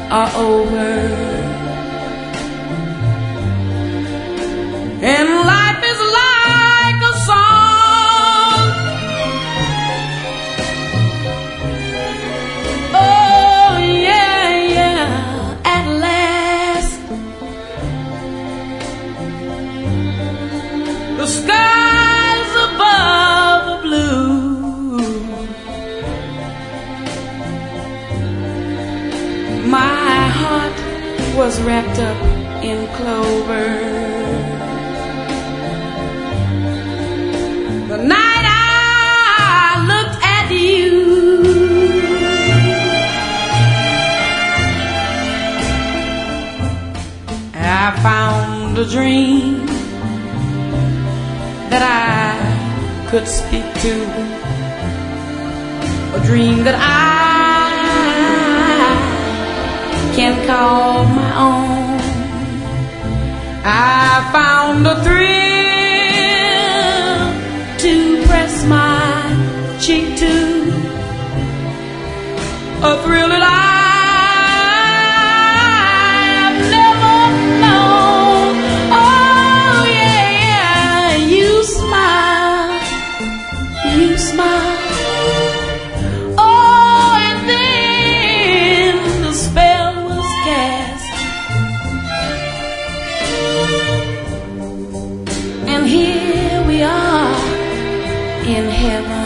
are over, and life is like a song. Oh yeah, yeah, at last the skies above are blue. My heart was wrapped up in clover the night I looked at you. I found a dream that I could speak to, a dream that I can call my own. I found a thrill to press my cheek to, a thrill that I've never known. Oh yeah, you smile, you smile. Oh, and then the spell was cast, and here we are in heaven.